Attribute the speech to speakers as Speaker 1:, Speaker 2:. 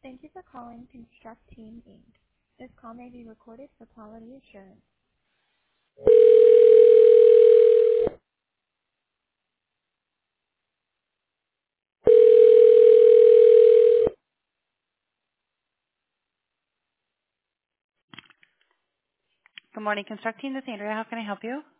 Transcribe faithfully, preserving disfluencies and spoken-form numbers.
Speaker 1: Thank you for calling Construct Team, Incorporated. This call may be recorded for quality assurance. Good morning, Construct Team. This is Andrea. How can I help you?